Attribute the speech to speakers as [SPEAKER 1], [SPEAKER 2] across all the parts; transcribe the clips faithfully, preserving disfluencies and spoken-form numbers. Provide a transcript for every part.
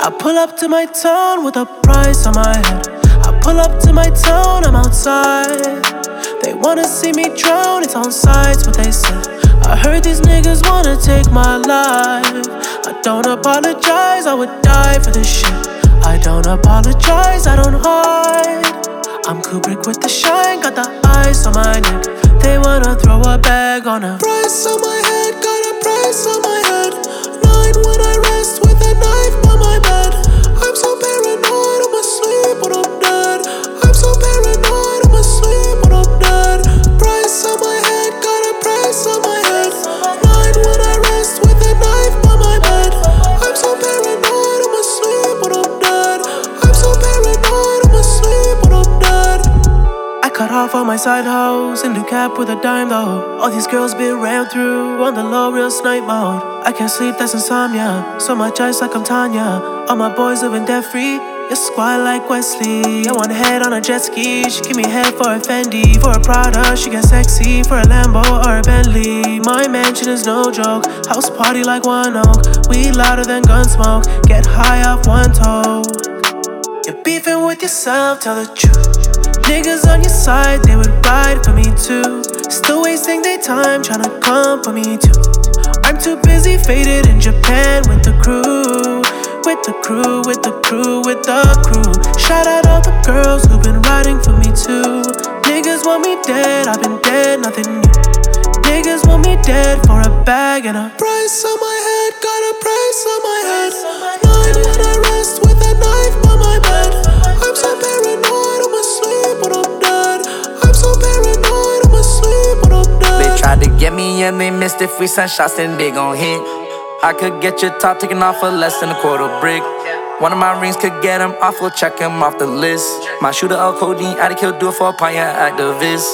[SPEAKER 1] I pull up to my town with a price on my head. I pull up to my town, I'm outside. They wanna see me drown, it's on sights what they said. I heard these niggas wanna take my life. I don't apologize, I would die for this shit. I don't apologize, I don't hide. I'm Kubrick with the shine, got the ice on my neck. They wanna throw a bag on a price on my head, got a price on my head. Nine when I rest with a knife by my bed. I'm so paranoid, I'm asleep when I'm dead. I'm so paranoid, I'm asleep when I'm dead. Price on my head, got a price on my head. Nine when I rest with a knife by my bed. I'm so paranoid, I'm asleep when I'm dead. I'm so paranoid, I'm asleep when I'm dead. I cut off all my side hoes in the cap with a dime though. All these girls been ran through on the low, real snipe mode. I can't sleep, that's insomnia. So much ice like I'm Tanya. All my boys living debt free. You squat like Wesley. I want head on a jet ski. She give me head for a Fendi. For a Prada, she get sexy. For a Lambo or a Bentley. My mansion is no joke. House party like one oak. Weed louder than gun smoke. Get high off one toe. You're beefing with yourself, tell the truth. Niggas on your side, they would ride for me too. Still wasting their time tryna come for me too. I'm too busy faded in Japan with the crew. With the crew, with the crew, with the crew. Shout out all the girls who've been riding for me too. Niggas want me dead, I've been dead, nothing new. Niggas want me dead for a bag and a price on my head, got a price on my head. Nine when I rest with a knife by my bed. I'm so paranoid, I'm asleep when I'm dead. I'm so paranoid, I'm asleep when I'm dead.
[SPEAKER 2] They tried to get me and they missed it. Free sun shots, then they gon' hit. I could get your top taken off for less than a quarter brick. One of my rings could get him off, we'll check him off the list. My shooter of codeine, addict, he'll do it for a pint, yeah, activist.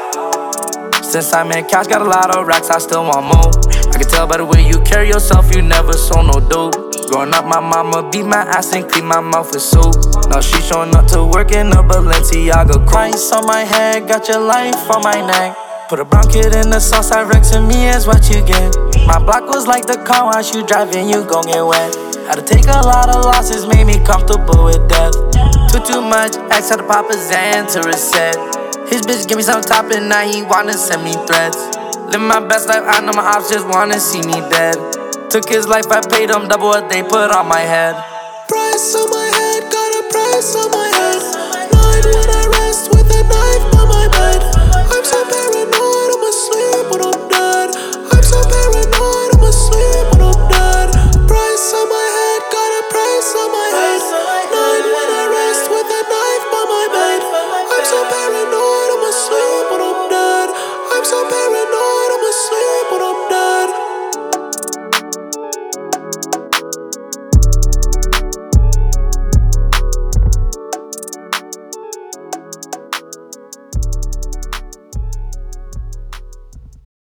[SPEAKER 2] Since I met Cash, got a lot of racks, I still want more. I can tell by the way you carry yourself, you never sold no dope. Growing up, my mama beat my ass and clean my mouth with soap. Now she showing up to work in a Balenciaga coat. Price on my head, got your life on my neck. Put a brown kid in the sauce, I Rex to me is what you get. My block was like the car wash, you driving, you gon' get wet. Had to take a lot of losses, made me comfortable with death. Too too much, X had to pop a Xan to reset. His bitch give me some top and now he wanna send me threats. Live my best life, I know my ops just wanna see me dead. Took his life, I paid him double what they put on my head.
[SPEAKER 1] Price on my